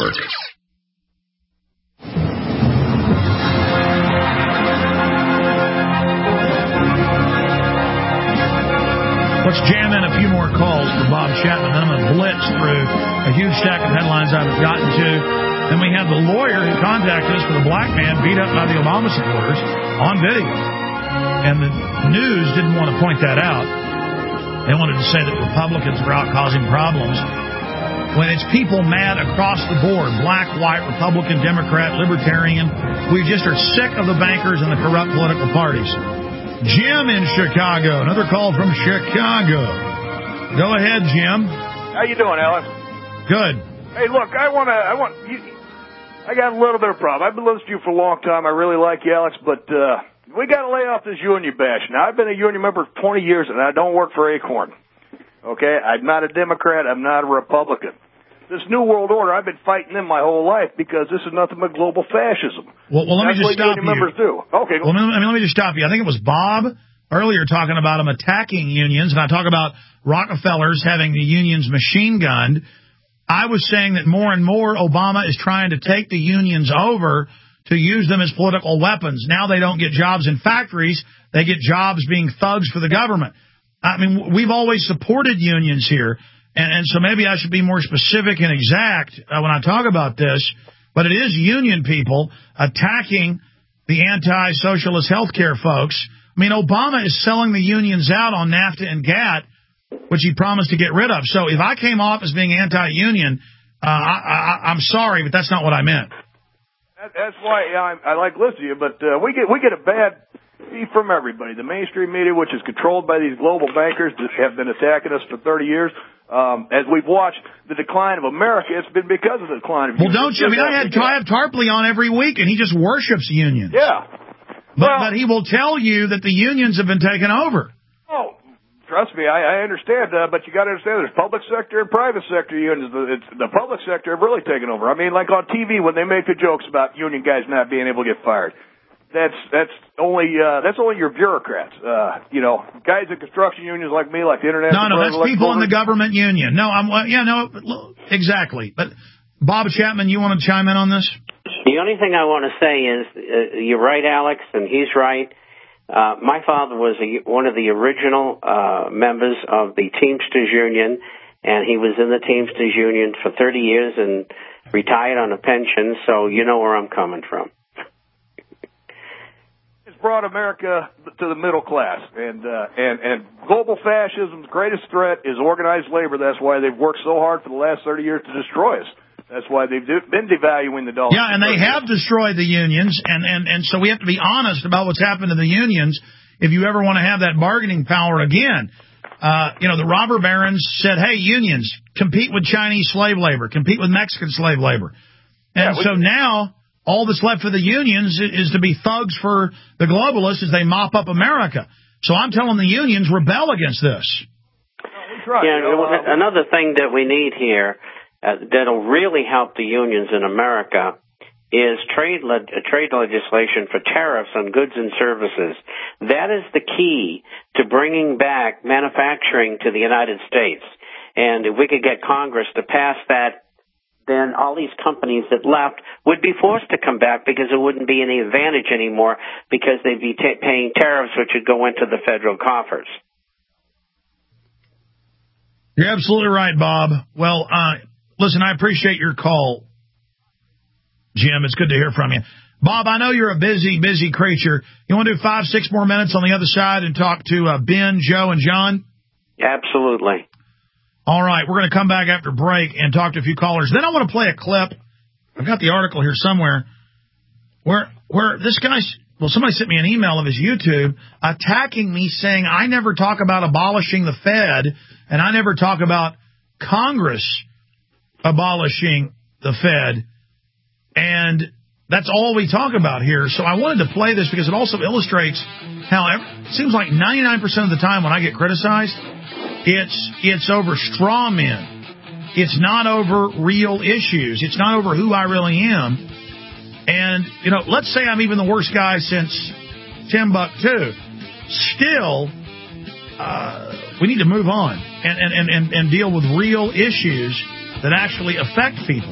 Network. Let's jam in a few more calls for Bob Chapman. I'm going to blitz through a huge stack of headlines I haven't gotten to. Then we have the lawyer who contacted us for the black man beat up by the Obama supporters on video. And the news didn't want to point that out. They wanted to say that Republicans were out causing problems. When it's people mad across the board, black, white, Republican, Democrat, Libertarian, we just are sick of the bankers and the corrupt political parties. Jim in Chicago. Another call from Chicago. Go ahead, Jim. How you doing, Alex? Good. Hey, look, I got a little bit of a problem. I've been listening to you for a long time. I really like you, Alex, but we got to lay off this union bash. Now, I've been a union member for 20 years, and I don't work for Acorn. Okay? I'm not a Democrat. I'm not a Republican. This New World Order, I've been fighting them my whole life because this is nothing but global fascism. Well, let me just stop you. Members do. Okay. Well, let me just stop you. I think it was Bob earlier talking about them attacking unions, and I talk about Rockefellers having the unions machine gunned. I was saying that more and more Obama is trying to take the unions over to use them as political weapons. Now they don't get jobs in factories. They get jobs being thugs for the government. I mean, we've always supported unions here. And so maybe I should be more specific and exact when I talk about this, but it is union people attacking the anti-socialist healthcare folks. I mean, Obama is selling the unions out on NAFTA and GATT, which he promised to get rid of. So if I came off as being anti-union, I'm sorry, but that's not what I meant. That's why I like listening to you, but we get a bad feed from everybody. The mainstream media, which is controlled by these global bankers that have been attacking us for 30 years. As we've watched the decline of America, it's been because of the decline of unions. Well, don't you? I mean, I have Tarpley on every week, and he just worships unions. Yeah. But he will tell you that the unions have been taken over. Oh, trust me, I understand, but you got to understand there's public sector and private sector unions. The public sector have really taken over. I mean, like on TV when they make the jokes about union guys not being able to get fired. That's only your bureaucrats. Guys in construction unions like me, like the International. No, that's people in the government union. No, exactly. But Bob Chapman, you want to chime in on this? The only thing I want to say is you're right, Alex, and he's right. My father was one of the original members of the Teamsters Union, and he was in the Teamsters Union for 30 years and retired on a pension. So you know where I'm coming from. Brought America to the middle class, and global fascism's greatest threat is organized labor. That's why they've worked so hard for the last 30 years to destroy us. That's why they've been devaluing the dollar. Yeah, and they have destroyed the unions, and so we have to be honest about what's happened to the unions if you ever want to have that bargaining power again. The robber barons said, hey, unions, compete with Chinese slave labor, compete with Mexican slave labor. And so now all that's left for the unions is to be thugs for the globalists as they mop up America. So I'm telling the unions, rebel against this. Another thing that we need here that'll really help the unions in America is trade legislation for tariffs on goods and services. That is the key to bringing back manufacturing to the United States. And if we could get Congress to pass that, then all these companies that left would be forced to come back because there wouldn't be any advantage anymore because they'd be paying tariffs which would go into the federal coffers. You're absolutely right, Bob. Well, listen, I appreciate your call, Jim. It's good to hear from you. Bob, I know you're a busy, busy creature. You want to do 5-6 more minutes on the other side and talk to Ben, Joe, and John? Absolutely. All right, we're going to come back after break and talk to a few callers. Then I want to play a clip. I've got the article here somewhere where this guy, somebody sent me an email of his YouTube attacking me saying I never talk about abolishing the Fed and I never talk about Congress abolishing the Fed. And that's all we talk about here. So I wanted to play this because it also illustrates how it seems like 99% of the time when I get criticized, it's over straw men. It's not over real issues. It's not over who I really am. And, let's say I'm even the worst guy since Timbuktu. Still, we need to move on and deal with real issues that actually affect people.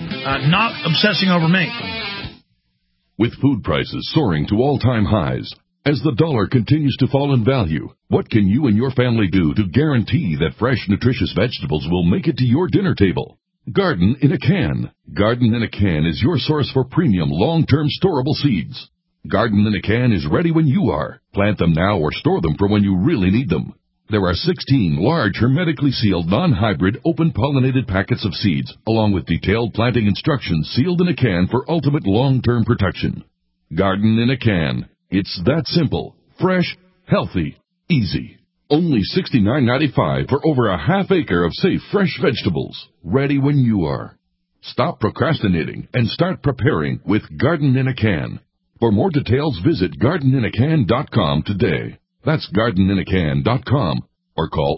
not obsessing over me. With food prices soaring to all-time highs, as the dollar continues to fall in value, what can you and your family do to guarantee that fresh, nutritious vegetables will make it to your dinner table? Garden in a Can. Garden in a Can is your source for premium, long-term storable seeds. Garden in a Can is ready when you are. Plant them now or store them for when you really need them. There are 16 large, hermetically sealed, non-hybrid, open-pollinated packets of seeds, along with detailed planting instructions sealed in a can for ultimate long-term protection. Garden in a Can. It's that simple, fresh, healthy, easy. Only $69.95 for over a half acre of safe, fresh vegetables, ready when you are. Stop procrastinating and start preparing with Garden in a Can. For more details, visit gardeninacan.com today. That's gardeninacan.com or call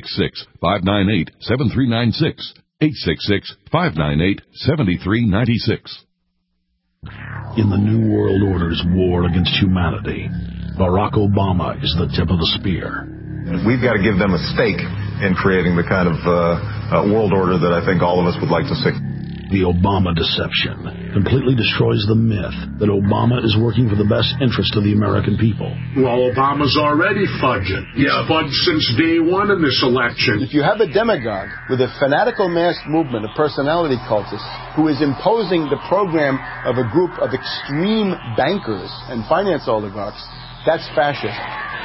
866-598-7396, 866-598-7396. In the New World Order's war against humanity, Barack Obama is the tip of the spear. We've got to give them a stake in creating the kind of world order that I think all of us would like to see. The Obama deception completely destroys the myth that Obama is working for the best interest of the American people. Well, Obama's already fudging. He's fudged since day one in this election. If you have a demagogue with a fanatical mass movement of personality cultists who is imposing the program of a group of extreme bankers and finance oligarchs, that's fascism.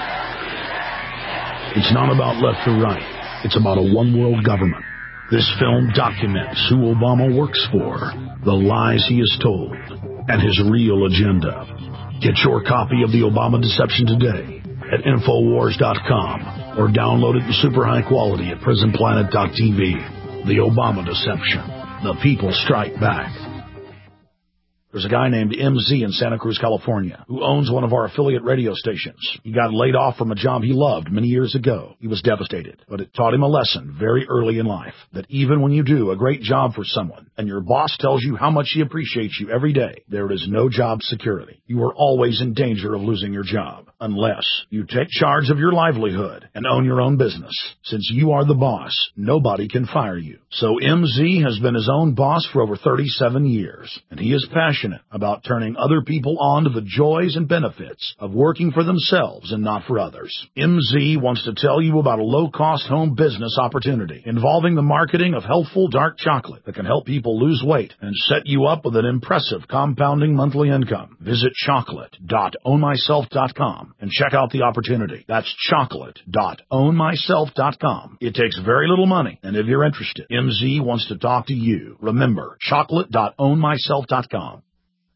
It's not about left or right. It's about a one-world government. This film documents who Obama works for, the lies he has told, and his real agenda. Get your copy of The Obama Deception today at Infowars.com or download it in super high quality at PrisonPlanet.tv. The Obama Deception. The people strike back. There's a guy named MZ in Santa Cruz, California, who owns one of our affiliate radio stations. He got laid off from a job he loved many years ago. He was devastated, but it taught him a lesson very early in life, that even when you do a great job for someone and your boss tells you how much he appreciates you every day, there is no job security. You are always in danger of losing your job, unless you take charge of your livelihood and own your own business. Since you are the boss, nobody can fire you. So MZ has been his own boss for over 37 years, and he is passionate about turning other people on to the joys and benefits of working for themselves and not for others. MZ wants to tell you about a low-cost home business opportunity involving the marketing of healthful dark chocolate that can help people lose weight and set you up with an impressive compounding monthly income. Visit chocolate.ownmyself.com and check out the opportunity. That's chocolate.ownmyself.com. It takes very little money, and if you're interested, MZ wants to talk to you. Remember, chocolate.ownmyself.com.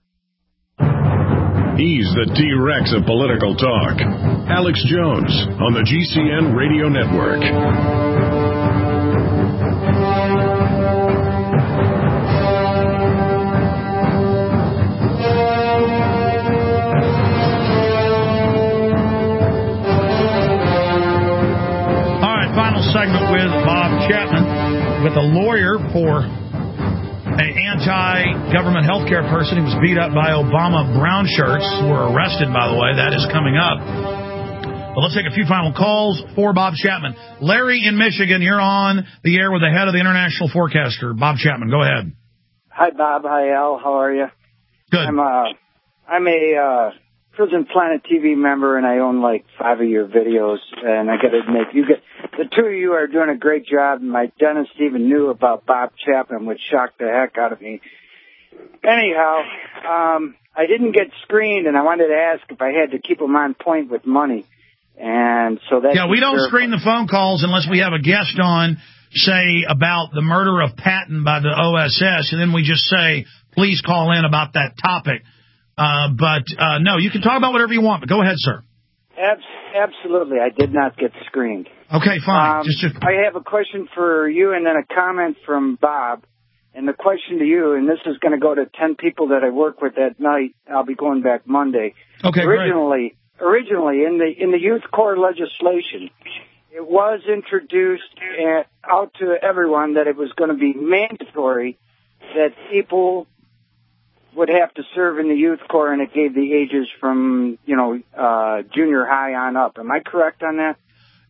He's the T-Rex of political talk. Alex Jones on the GCN Radio Network. All right, final segment with Bob Chapman, with a lawyer for an anti-government health care person who was beat up by Obama brown shirts, who were arrested, by the way. That is coming up. But let's take a few final calls for Bob Chapman. Larry in Michigan, you're on the air with the head of the International Forecaster, Bob Chapman. Go ahead. Hi, Bob. Hi, Al. How are you? Good. I'm a Prison Planet TV member, and I own like 5 of your videos. And I got to admit, the two of you are doing a great job. And my dentist even knew about Bob Chapman, which shocked the heck out of me. Anyhow, I didn't get screened, and I wanted to ask if I had to keep them on point with money. And so that we don't screen the phone calls unless we have a guest on, say, about the murder of Patton by the OSS, and then we just say, please call in about that topic. No, you can talk about whatever you want, but go ahead, sir. Absolutely. I did not get screened. Okay, fine. I have a question for you and then a comment from Bob. And the question to you, and this is going to go to 10 people that I work with that night. I'll be going back Monday. Okay, Originally, in the Youth Corps legislation, it was introduced out to everyone that it was going to be mandatory that people would have to serve in the Youth Corps, and it gave the ages from, junior high on up. Am I correct on that?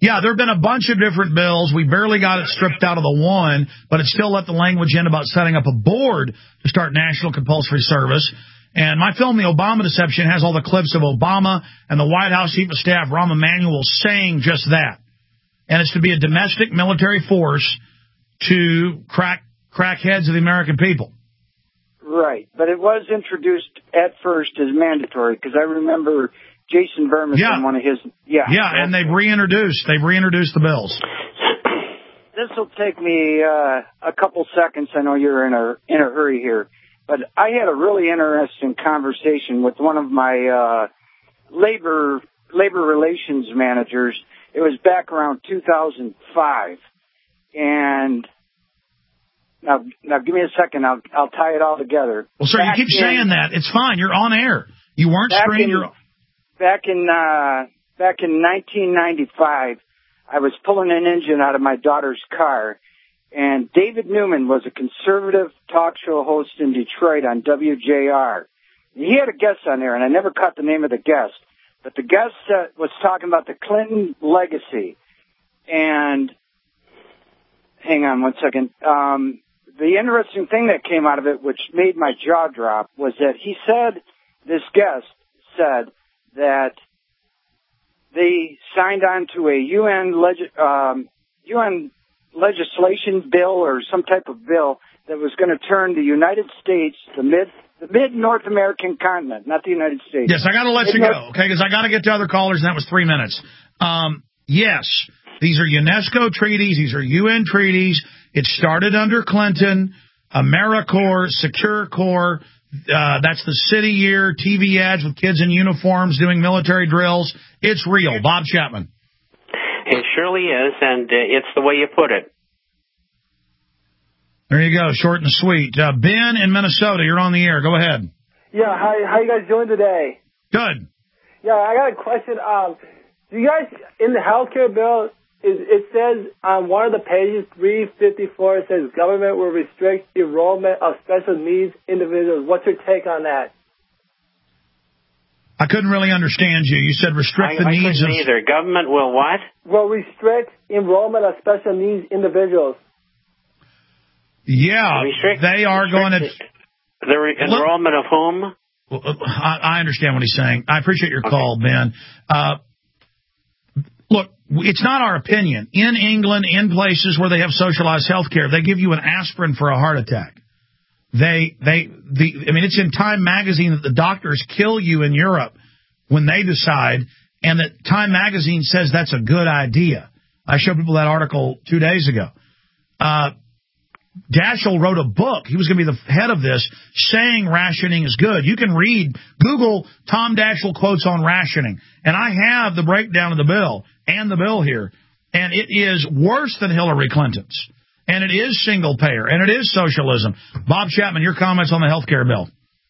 Yeah, there have been a bunch of different bills. We barely got it stripped out of the one, but it still let the language in about setting up a board to start national compulsory service. And my film, The Obama Deception, has all the clips of Obama and the White House Chief of Staff, Rahm Emanuel, saying just that. And it's to be a domestic military force to crack heads of the American people. Right. But it was introduced at first as mandatory, because I remember Jason Bermas in one of his... Yeah, and they've reintroduced the bills. This will take me a couple seconds. I know you're in a hurry here. But I had a really interesting conversation with one of my labor relations managers. It was back around 2005. And now give me a second. I'll tie it all together. Well, sir, you keep saying that. It's fine. You're on air. You weren't screened. Back in 1995, I was pulling an engine out of my daughter's car. And David Newman was a conservative talk show host in Detroit on WJR. He had a guest on there, and I never caught the name of the guest. But the guest was talking about the Clinton legacy. And hang on one second. The interesting thing that came out of it, which made my jaw drop, was that this guest said that they signed on to a UN legislation bill or some type of bill that was going to turn the United States, the mid North American continent, not the United States. Yes, I got to let you go, okay, because I got to get to other callers, and that was 3 minutes. Yes, these are UNESCO treaties. These are UN treaties. It started under Clinton, AmeriCorps, SecureCorps. That's the city year, TV ads with kids in uniforms doing military drills. It's real. Bob Chapman. It surely is, and it's the way you put it. There you go, short and sweet. Ben in Minnesota, you're on the air. Go ahead. Yeah, how you guys doing today? Good. Yeah, I got a question. Do you guys, in the healthcare bill, it says on one of the pages, 354, it says government will restrict enrollment of special needs individuals. What's your take on that? I couldn't really understand you. You said restrict the needs of... either. Government will what? Will restrict enrollment of special needs individuals. Yeah, they are going to... The enrollment of whom? I understand what he's saying. I appreciate your call, Ben. Look, it's not our opinion. In England, in places where they have socialized health care, they give you an aspirin for a heart attack. It's in Time magazine that the doctors kill you in Europe when they decide, and that Time magazine says that's a good idea. I showed people that article 2 days ago. Daschle wrote a book. He was going to be the head of this, saying rationing is good. You can Google Tom Daschle quotes on rationing, and I have the breakdown of the bill and the bill here, and it is worse than Hillary Clinton's. And it is single payer, and it is socialism. Bob Chapman, your comments on the health care bill.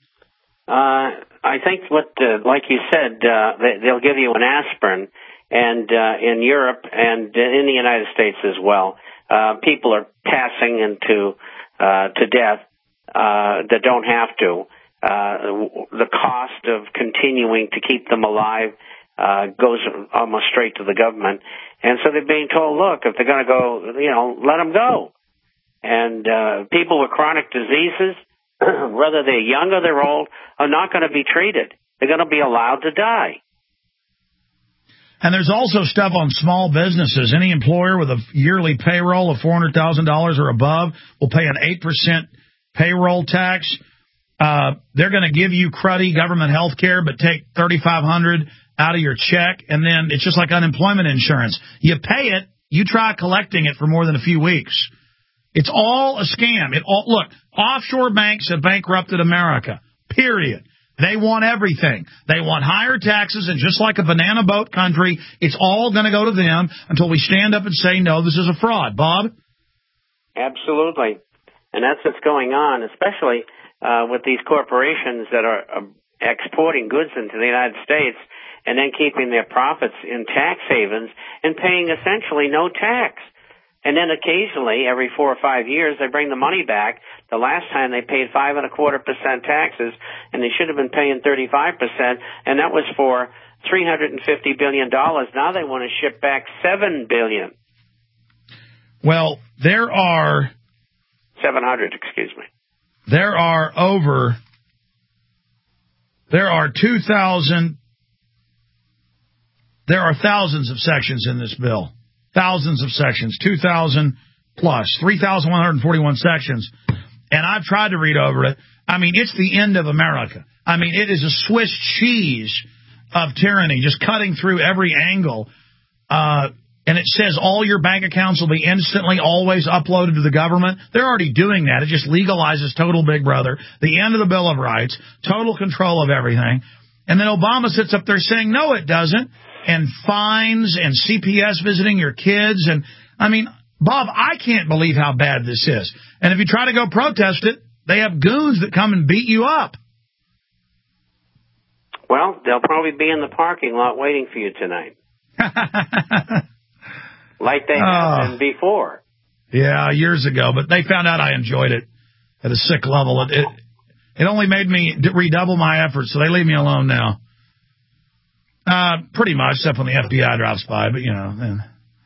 I think like you said, they'll give you an aspirin, and in Europe and in the United States as well, people are passing into to death that don't have to. The cost of continuing to keep them alive goes almost straight to the government. And so they're being told, look, if they're going to go, let them go. And people with chronic diseases, whether they're young or they're old, are not going to be treated. They're going to be allowed to die. And there's also stuff on small businesses. Any employer with a yearly payroll of $400,000 or above will pay an 8% payroll tax. They're going to give you cruddy government health care, but take $3,500 out of your check, and then it's just like unemployment insurance. You pay it, you try collecting it for more than a few weeks. It's all a scam. Look, offshore banks have bankrupted America, period. They want everything. They want higher taxes, and just like a banana boat country, it's all going to go to them until we stand up and say, no, this is a fraud. Bob? Absolutely. And that's what's going on, especially with these corporations that are exporting goods into the United States and then keeping their profits in tax havens and paying essentially no tax. And then occasionally, every 4 or 5 years, they bring the money back. The last time they paid 5.25% taxes, and they should have been paying 35%, and that was for $350 billion. Now they want to ship back $7 billion. Well, there are 700, excuse me. There are 2,000. There are thousands of sections in this bill. Thousands of sections, 2,000 plus, 3,141 sections. And I've tried to read over it. I mean, it's the end of America. I mean, it is a Swiss cheese of tyranny, just cutting through every angle. And it says all your bank accounts will be instantly always uploaded to the government. They're already doing that. It just legalizes total Big Brother, the end of the Bill of Rights, total control of everything. And then Obama sits up there saying, no, it doesn't, and fines and CPS visiting your kids. And, I mean, Bob, I can't believe how bad this is. And if you try to go protest it, they have goons that come and beat you up. Well, they'll probably be in the parking lot waiting for you tonight. Like they have been before. Yeah, years ago. But they found out I enjoyed it at a sick level. It only made me redouble my efforts, so they leave me alone now. Pretty much, except when the FBI drops by, but, you know. Then.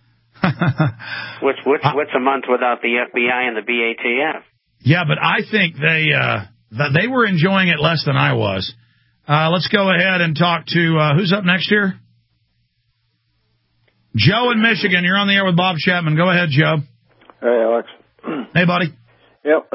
What's a month without the FBI and the BATF? Yeah, but I think they were enjoying it less than I was. Let's go ahead and talk to, who's up next here? Joe in Michigan. You're on the air with Bob Chapman. Go ahead, Joe. Hey, Alex. Hey, buddy. Yep.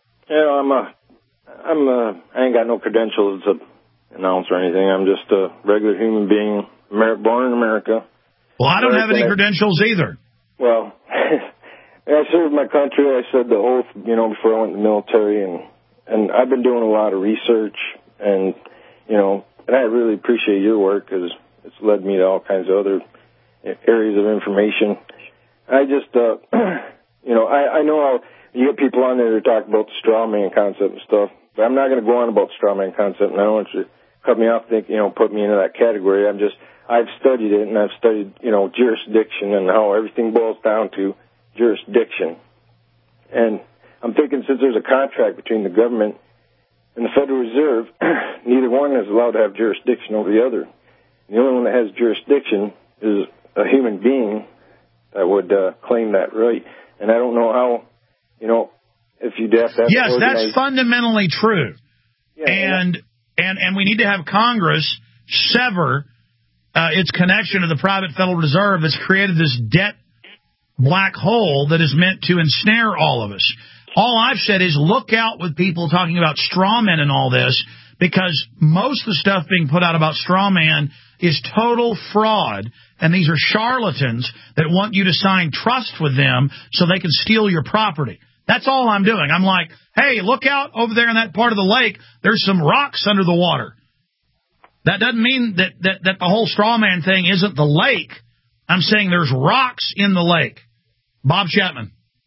I ain't got no credentials to announce or anything. I'm just a regular human being, born in America. Well, I don't have any credentials either. Well, I served my country. I said the oath, before I went in the military, and I've been doing a lot of research, and I really appreciate your work because it's led me to all kinds of other areas of information. I just, I know how you get people on there that talk about the straw man concept and stuff, but I'm not going to go on about the straw man concept, and I don't want you to cut me off, put me into that category. I've studied it, and I've studied, jurisdiction and how everything boils down to jurisdiction. And I'm thinking since there's a contract between the government and the Federal Reserve, neither one is allowed to have jurisdiction over the other. The only one that has jurisdiction is a human being that would claim that right. And I don't know how, if you'd have to have... Yes, that's fundamentally true. Yeah, and we need to have Congress sever its connection to the private Federal Reserve that's created this debt black hole that is meant to ensnare all of us. All I've said is look out with people talking about straw men and all this, because most of the stuff being put out about straw man is total fraud, and these are charlatans that want you to sign trust with them so they can steal your property. That's all I'm doing. I'm like, hey, look out over there in that part of the lake. There's some rocks under the water. That doesn't mean that the whole straw man thing isn't the lake. I'm saying there's rocks in the lake. Bob Chapman.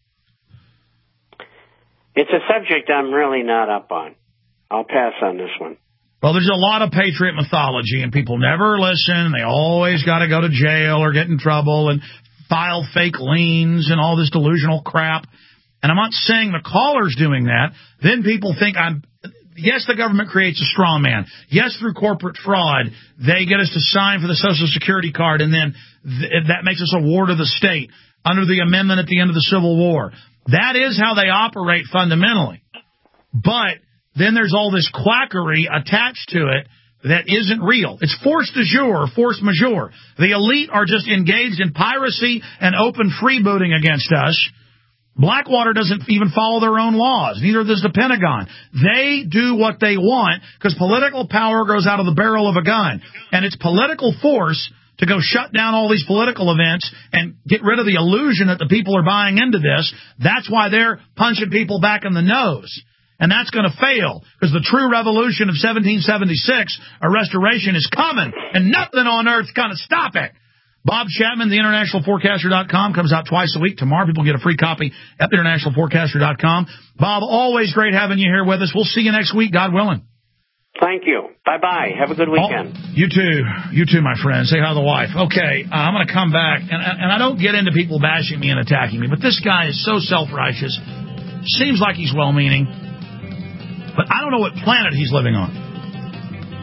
It's a subject I'm really not up on. I'll pass on this one. Well, there's a lot of patriot mythology, and people never listen. They always got to go to jail or get in trouble and file fake liens and all this delusional crap. And I'm not saying the caller's doing that. Then people think yes, the government creates a straw man. Yes, through corporate fraud, they get us to sign for the Social Security card, and then that makes us a ward of the state under the amendment at the end of the Civil War. That is how they operate fundamentally. But then there's all this quackery attached to it that isn't real. It's force majeure. The elite are just engaged in piracy and open freebooting against us. Blackwater doesn't even follow their own laws. Neither does the Pentagon. They do what they want because political power grows out of the barrel of a gun. And it's political force to go shut down all these political events and get rid of the illusion that the people are buying into this. That's why they're punching people back in the nose. And that's going to fail because the true revolution of 1776, a restoration, is coming, and nothing on earth's going to stop it. Bob Chapman, theinternationalforecaster.com, comes out twice a week. Tomorrow, people get a free copy at theinternationalforecaster.com. Bob, always great having you here with us. We'll see you next week, God willing. Thank you. Bye-bye. Have a good weekend. You too, my friend. Say hi to the wife. Okay, I'm going to come back, and I don't get into people bashing me and attacking me, but this guy is so self-righteous. Seems like he's well-meaning, but I don't know what planet he's living on.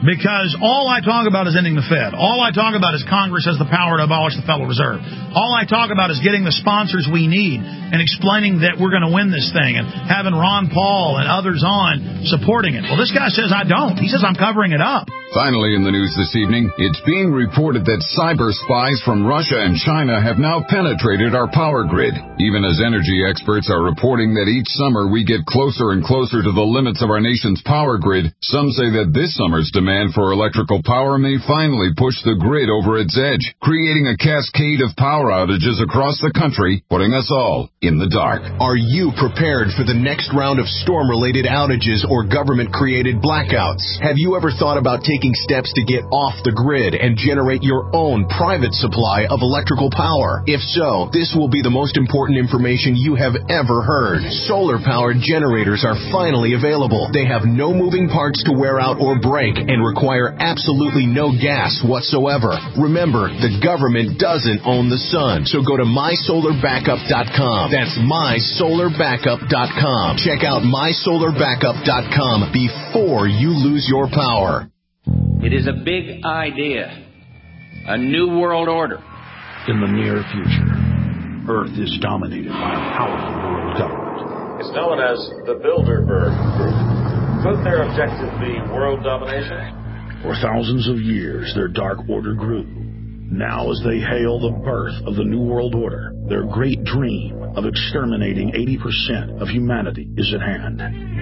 Because all I talk about is ending the Fed. All I talk about is Congress has the power to abolish the Federal Reserve. All I talk about is getting the sponsors we need and explaining that we're going to win this thing and having Ron Paul and others on supporting it. Well, this guy says I don't. He says I'm covering it up. Finally in the news this evening, it's being reported that cyber spies from Russia and China have now penetrated our power grid. Even as energy experts are reporting that each summer we get closer and closer to the limits of our nation's power grid, some say that this summer's demand for electrical power may finally push the grid over its edge, creating a cascade of power outages across the country, putting us all in the dark. Are you prepared for the next round of storm-related outages or government-created blackouts? Have you ever thought about taking steps to get off the grid and generate your own private supply of electrical power? If so, this will be the most important information you have ever heard. Solar-powered generators are finally available. They have no moving parts to wear out or break and require absolutely no gas whatsoever. Remember, the government doesn't own the sun, so go to mysolarbackup.com. That's mysolarbackup.com. Check out mysolarbackup.com before you lose your power. It is a big idea, a new world order. In the near future, Earth is dominated by a powerful world government. It's known as the Bilderberg Group. Could their objective be world domination? For thousands of years, their dark order grew. Now, as they hail the birth of the New World Order, their great dream of exterminating 80% of humanity is at hand.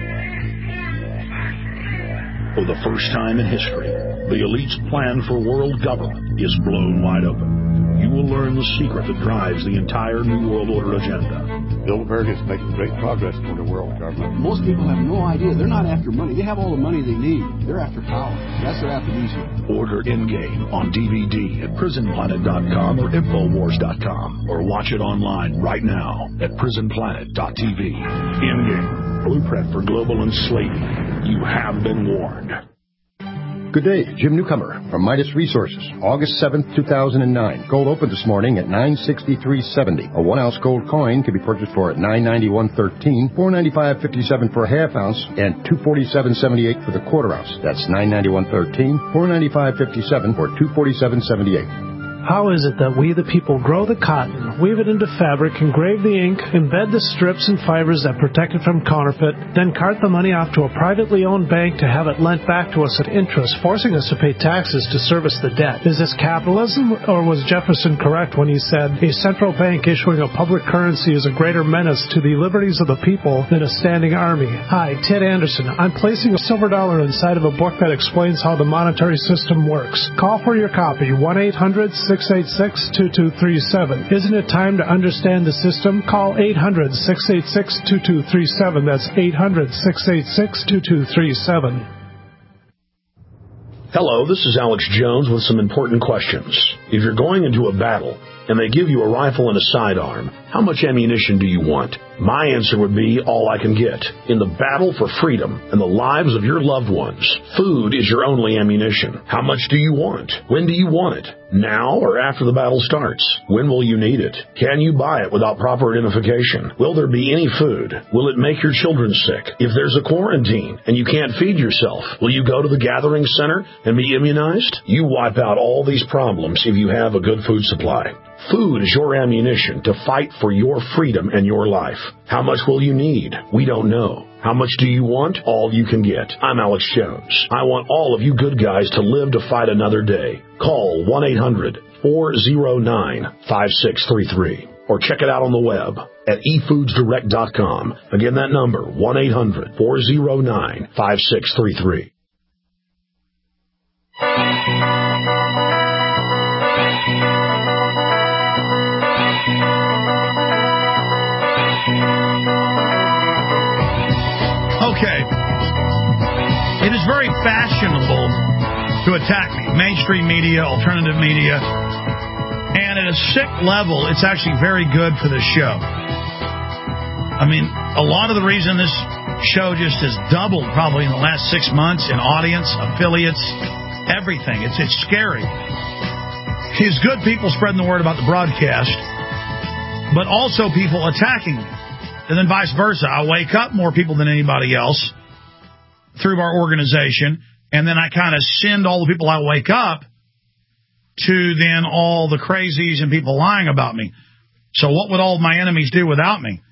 For the first time in history, the elite's plan for world government is blown wide open. You will learn the secret that drives the entire New World Order agenda. Bilderberg is making great progress toward a world government. Most people have no idea. They're not after money. They have all the money they need. They're after power. That's their aphrodisiac. Order Endgame on DVD at PrisonPlanet.com or Infowars.com, or watch it online right now at PrisonPlanet.tv. Endgame, blueprint for global enslavement. You have been warned. Good day, Jim Newcomer from Midas Resources, August 7th, 2009. Gold opened this morning at $963.70. A 1-ounce gold coin can be purchased for at $991.13, $495.57 for a half ounce, and $247.78 for the quarter ounce. That's $991.13, $495.57, or $247.78. How is it that we, the people, grow the cotton, weave it into fabric, engrave the ink, embed the strips and fibers that protect it from counterfeit, then cart the money off to a privately owned bank to have it lent back to us at interest, forcing us to pay taxes to service the debt? Is this capitalism, or was Jefferson correct when he said, a central bank issuing a public currency is a greater menace to the liberties of the people than a standing army? Hi, Ted Anderson. I'm placing a silver dollar inside of a book that explains how the monetary system works. Call for your copy, 1-800-686-2237. Isn't it time to understand the system? Call 800-686-2237. That's 800-686-2237. Hello, this is Alex Jones with some important questions. If you're going into a battle and they give you a rifle and a sidearm, how much ammunition do you want? My answer would be all I can get. In the battle for freedom and the lives of your loved ones, food is your only ammunition. How much do you want? When do you want it? Now or after the battle starts? When will you need it? Can you buy it without proper identification? Will there be any food? Will it make your children sick? If there's a quarantine and you can't feed yourself, will you go to the gathering center and be immunized? You wipe out all these problems if you have a good food supply. Food is your ammunition to fight for your freedom and your life. How much will you need? We don't know. How much do you want? All you can get. I'm Alex Jones. I want all of you good guys to live to fight another day. Call 1-800-409-5633 or check it out on the web at efoodsdirect.com. Again, that number, 1-800-409-5633. Okay. It is very fashionable to attack me. Mainstream media, alternative media. And at a sick level, it's actually very good for the show. I mean, a lot of the reason this show just has doubled probably in the last 6 months in audience, affiliates, everything. It's scary. It's good people spreading the word about the broadcast, but also people attacking me. And then vice versa. I wake up more people than anybody else through our organization, and then I kind of send all the people I wake up to then all the crazies and people lying about me. So what would all my enemies do without me?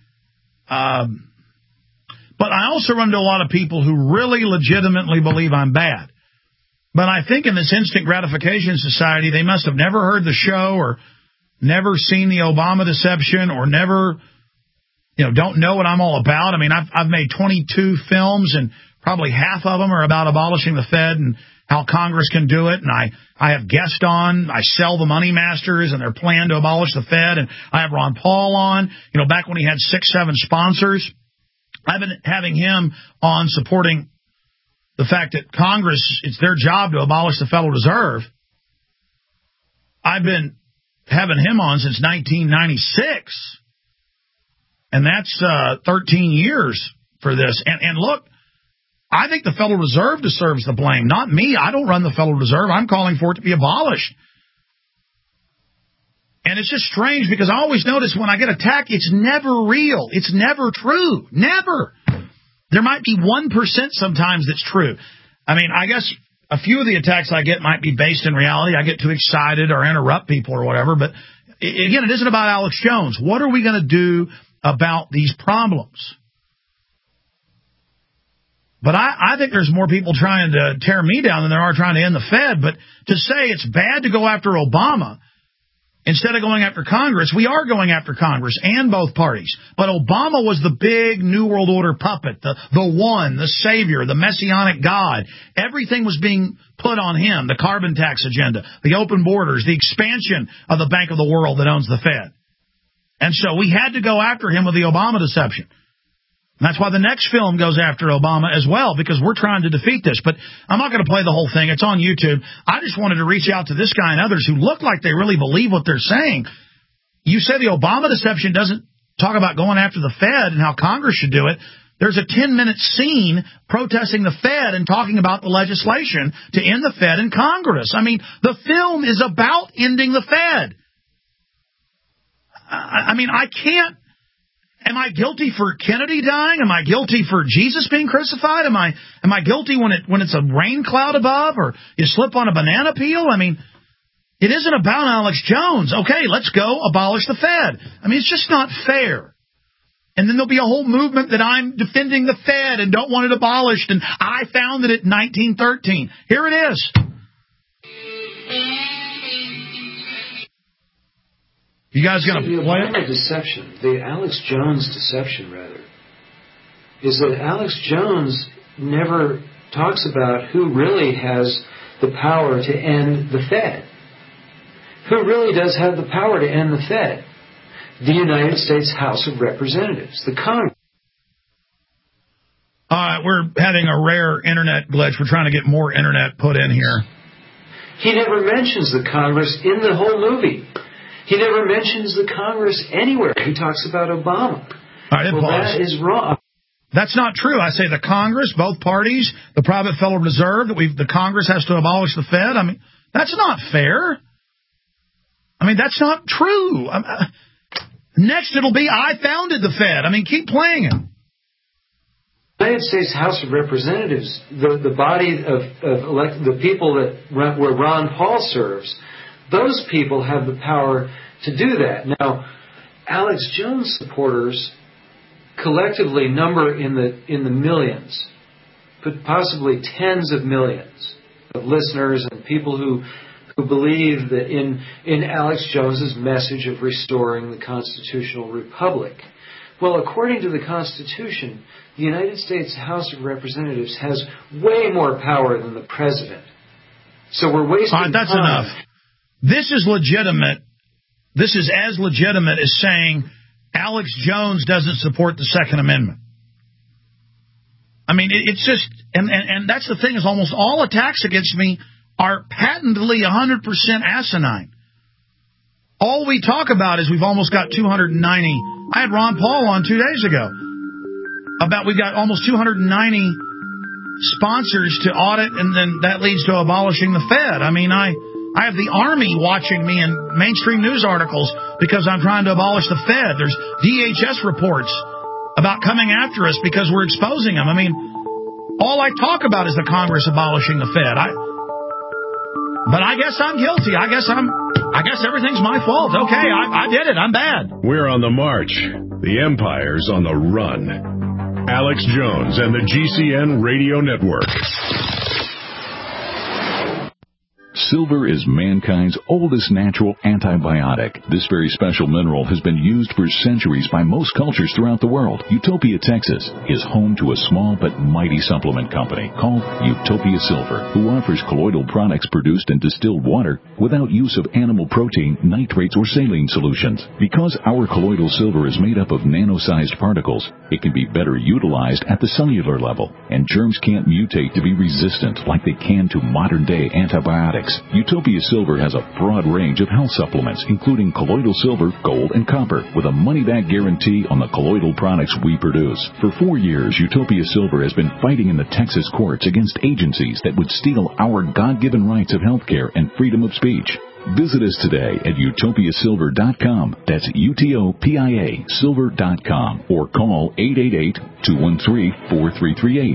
But I also run into a lot of people who really legitimately believe I'm bad. But I think in this instant gratification society, they must have never heard the show or never seen the Obama deception or never, don't know what I'm all about. I mean, I've made 22 films, and probably half of them are about abolishing the Fed and how Congress can do it. And I have guests on. I sell the Money Masters and their plan to abolish the Fed. And I have Ron Paul on, back when he had 6-7 sponsors. I've been having him on supporting the fact that Congress, it's their job to abolish the Federal Reserve. I've been having him on since 1996. And that's 13 years for this. And look, I think the Federal Reserve deserves the blame, not me. I don't run the Federal Reserve. I'm calling for it to be abolished. And it's just strange because I always notice when I get attacked, it's never real. It's never true. Never. There might be 1% sometimes that's true. I mean, I guess a few of the attacks I get might be based in reality. I get too excited or interrupt people or whatever. But again, it isn't about Alex Jones. What are we going to do about these problems? But I think there's more people trying to tear me down than there are trying to end the Fed. But to say it's bad to go after Obama instead of going after Congress, we are going after Congress and both parties. But Obama was the big New World Order puppet, the one, the savior, the messianic God. Everything was being put on him, the carbon tax agenda, the open borders, the expansion of the Bank of the World that owns the Fed. And so we had to go after him with the Obama deception. And that's why the next film goes after Obama as well, because we're trying to defeat this. But I'm not going to play the whole thing. It's on YouTube. I just wanted to reach out to this guy and others who look like they really believe what they're saying. You say the Obama deception doesn't talk about going after the Fed and how Congress should do it. There's a 10-minute scene protesting the Fed and talking about the legislation to end the Fed in Congress. I mean, the film is about ending the Fed. I mean, I can't. Am I guilty for Kennedy dying? Am I guilty for Jesus being crucified? Am I guilty when it's a rain cloud above or you slip on a banana peel? I mean, it isn't about Alex Jones. Okay, let's go abolish the Fed. I mean, it's just not fair. And then there'll be a whole movement that I'm defending the Fed and don't want it abolished, and I founded it in 1913. Here it is. You guys going to play it? The deception, the Alex Jones deception, rather, is that Alex Jones never talks about who really has the power to end the Fed. Who really does have the power to end the Fed? The United States House of Representatives, the Congress. All right, we're having a rare internet glitch. We're trying to get more internet put in here. He never mentions the Congress in the whole movie. He never mentions the Congress anywhere. He talks about Obama. All right, well, that is wrong. That's not true. I say the Congress, both parties, the private Federal Reserve, the Congress has to abolish the Fed. I mean, that's not fair. I mean, that's not true. Next, it'll be I founded the Fed. I mean, keep playing it. The United States House of Representatives, the body of the people where Ron Paul serves, those people have the power to do that. Now, Alex Jones supporters collectively number in the millions, but possibly tens of millions of listeners and people who believe that in Alex Jones's message of restoring the constitutional republic. Well, according to the Constitution, the United States House of Representatives has way more power than the president. So we're wasting time. That's enough. This is legitimate. This is as legitimate as saying Alex Jones doesn't support the Second Amendment. I mean, it's just, and that's the thing, is almost all attacks against me are patently 100% asinine. All we talk about is we've almost got 290. I had Ron Paul on 2 days ago about we've got almost 290 sponsors to audit, and then that leads to abolishing the Fed. I mean, I have the Army watching me in mainstream news articles because I'm trying to abolish the Fed. There's DHS reports about coming after us because we're exposing them. I mean, all I talk about is the Congress abolishing the Fed. But I guess I'm guilty. I guess everything's my fault. Okay, I did it. I'm bad. We're on the march. The empire's on the run. Alex Jones and the GCN Radio Network. Silver is mankind's oldest natural antibiotic. This very special mineral has been used for centuries by most cultures throughout the world. Utopia, Texas is home to a small but mighty supplement company called Utopia Silver, who offers colloidal products produced in distilled water without use of animal protein, nitrates, or saline solutions. Because our colloidal silver is made up of nano-sized particles, it can be better utilized at the cellular level, and germs can't mutate to be resistant like they can to modern-day antibiotics. Utopia Silver has a broad range of health supplements, including colloidal silver, gold, and copper, with a money-back guarantee on the colloidal products we produce. For 4 years, Utopia Silver has been fighting in the Texas courts against agencies that would steal our God-given rights of health care and freedom of speech. Visit us today at utopiasilver.com. That's UTOPIA silver.com, or call 888-213-4338,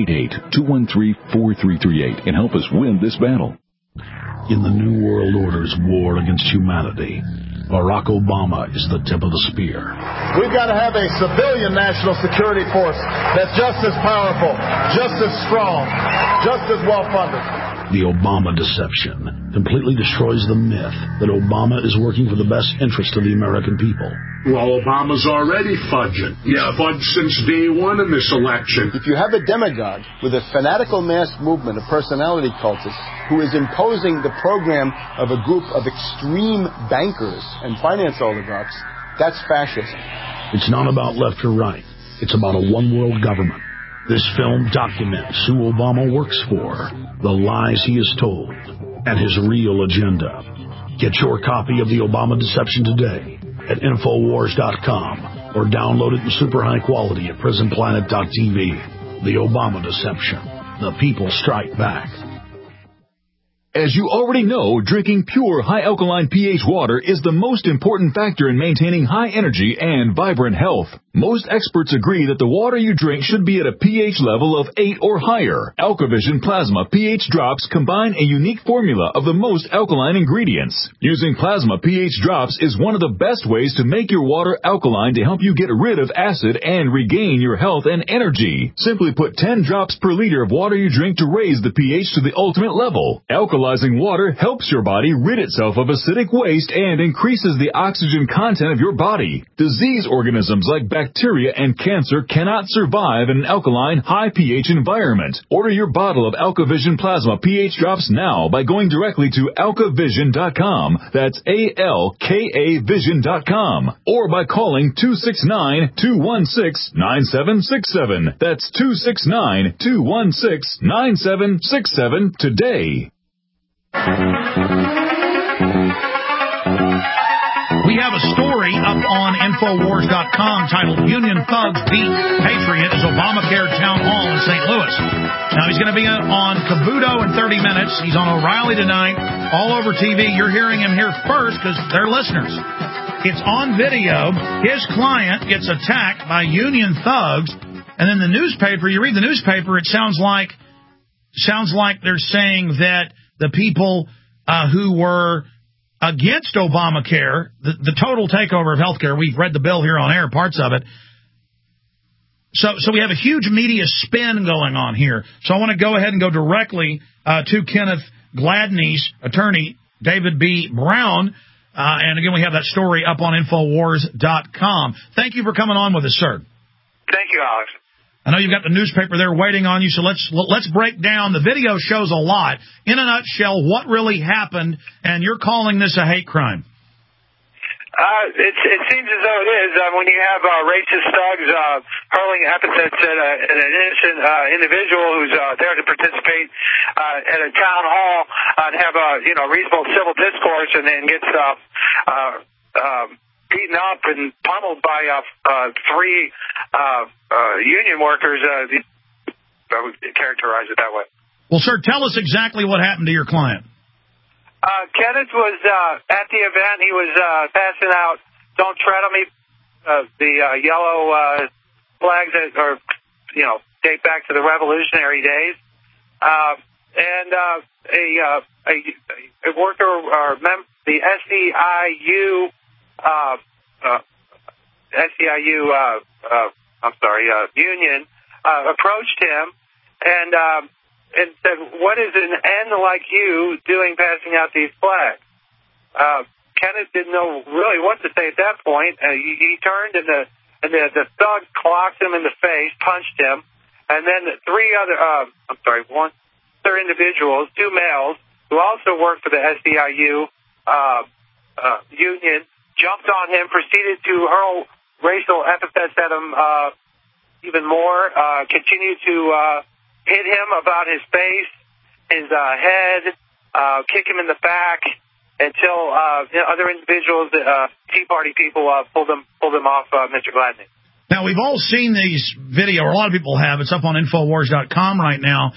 888-213-4338, and help us win this battle. In the New World Order's war against humanity, Barack Obama is the tip of the spear. We've got to have a civilian national security force that's just as powerful, just as strong, just as well-funded. The Obama deception completely destroys the myth that Obama is working for the best interest of the American people. Well, Obama's already fudging. Yeah, fudged since day one in this election. If you have a demagogue with a fanatical mass movement of personality cultists who is imposing the program of a group of extreme bankers and finance oligarchs, that's fascism. It's not about left or right. It's about a one-world government. This film documents who Obama works for, the lies he has told, and his real agenda. Get your copy of The Obama Deception today at Infowars.com or download it in super high quality at PrisonPlanet.tv. The Obama Deception. The people strike back. As you already know, drinking pure high alkaline pH water is the most important factor in maintaining high energy and vibrant health. Most experts agree that the water you drink should be at a pH level of 8 or higher. AlkaVision Plasma pH drops combine a unique formula of the most alkaline ingredients. Using plasma pH drops is one of the best ways to make your water alkaline to help you get rid of acid and regain your health and energy. Simply put 10 drops per liter of water you drink to raise the pH to the ultimate level. Alkalizing water helps your body rid itself of acidic waste and increases the oxygen content of your body. Disease organisms like bacteria and cancer cannot survive in an alkaline, high pH environment. Order your bottle of AlkaVision Plasma pH drops now by going directly to alkavision.com. That's ALKA Vision.com. Or by calling 269-216-9767. That's 269-216-9767 today. We have a story up on Infowars.com titled Union Thugs Beat Patriot as Obamacare Town Hall in St. Louis. Now, he's going to be on Cavuto in 30 minutes. He's on O'Reilly tonight, all over TV. You're hearing him here first because they're listeners. It's on video. His client gets attacked by Union thugs. And then the newspaper, you read the newspaper, it sounds like they're saying that the people who were against Obamacare, the total takeover of healthcare, we've read the bill here on air, parts of it. So we have a huge media spin going on here. So I want to go ahead and go directly to Kenneth Gladney's attorney, David B. Brown. And again, we have that story up on Infowars.com. Thank you for coming on with us, sir. Thank you, Alex. I know you've got the newspaper there waiting on you, so let's break down. The video shows a lot. In a nutshell, what really happened, and you're calling this a hate crime. It seems as though it is. When you have racist thugs hurling epithets at an innocent individual who's there to participate at a town hall and have a reasonable civil discourse, and then gets beaten up and pummeled by three union workers. I would characterize it that way. Well, sir, tell us exactly what happened to your client. Kenneth was at the event. He was passing out "Don't Tread on Me," the yellow flags that are, date back to the Revolutionary days. And a worker, or the SEIU, union approached him and said, "What is an N like you doing passing out these flags?" Kenneth didn't know really what to say at that point. He turned, and the thug clocked him in the face, punched him, and then one other individuals, two males, who also worked for the SEIU union, jumped on him, proceeded to hurl racial epithets at him even more, continued to hit him about his face, his head, kick him in the back, until other individuals, Tea Party people, pulled him off Mr. Gladney. Now, we've all seen these videos, or a lot of people have. It's up on Infowars.com right now.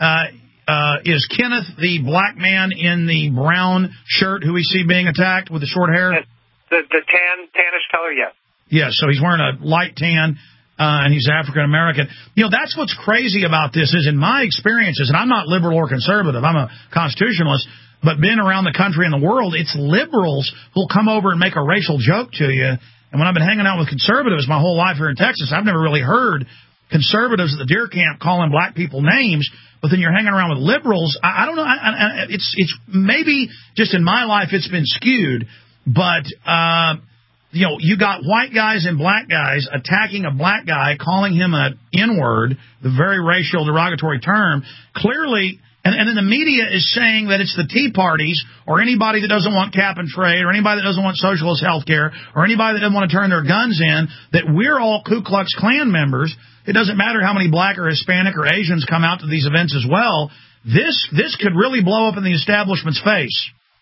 Is Kenneth the black man in the brown shirt who we see being attacked with the short hair? The tannish color, yes. Yes, so he's wearing a light tan, and he's African-American. You know, that's what's crazy about this is, in my experiences, and I'm not liberal or conservative, I'm a constitutionalist, but being around the country and the world, it's liberals who'll come over and make a racial joke to you. And when I've been hanging out with conservatives my whole life here in Texas, I've never really heard conservatives at the deer camp calling black people names. But then you're hanging around with liberals. I don't know. It's maybe just in my life it's been skewed. But, you know, you got white guys and black guys attacking a black guy, calling him an N-word, the very racial derogatory term. Clearly, and then the media is saying that it's the Tea Parties or anybody that doesn't want cap and trade or anybody that doesn't want socialist health care or anybody that doesn't want to turn their guns in, that we're all Ku Klux Klan members. It doesn't matter how many black or Hispanic or Asians come out to these events as well. This could really blow up in the establishment's face.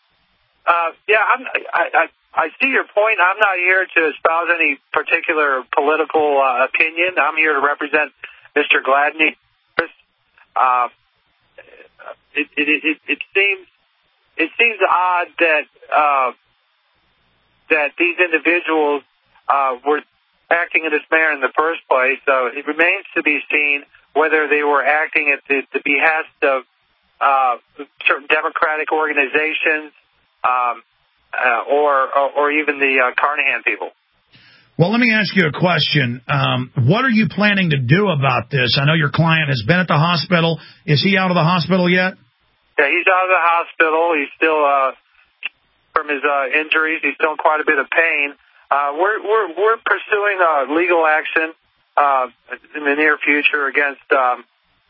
Yeah, I see your point. I'm not here to espouse any particular political opinion. I'm here to represent Mr. Gladney. It seems odd that these individuals were acting in this manner in the first place. So it remains to be seen whether they were acting at the behest of certain democratic organizations or even the Carnahan people. Well, let me ask you a question. What are you planning to do about this? I know your client has been at the hospital. Is he out of the hospital yet? Yeah, he's out of the hospital. He's still from his injuries. He's still in quite a bit of pain. We're pursuing legal action in the near future against the